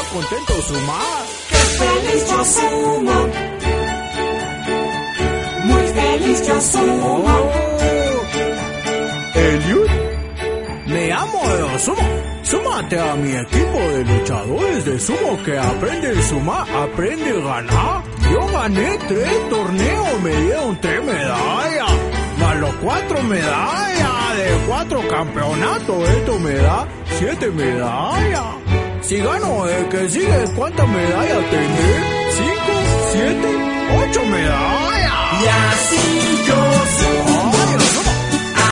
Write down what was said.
contento sumar. ¡Qué feliz yo sumo! Muy feliz yo sumo. Eliud, me amo de sumo. Súmate a mi equipo de luchadores de sumo que aprende a sumar, aprende a ganar. Yo gané 3 torneos, me dieron 3 medallas, más los 4 medallas de 4 campeonatos. Esto me da 7 medallas. Si gano el que sigue, ¿cuántas medallas tendré? 5, 7, 8 medallas. Y así yo sumo.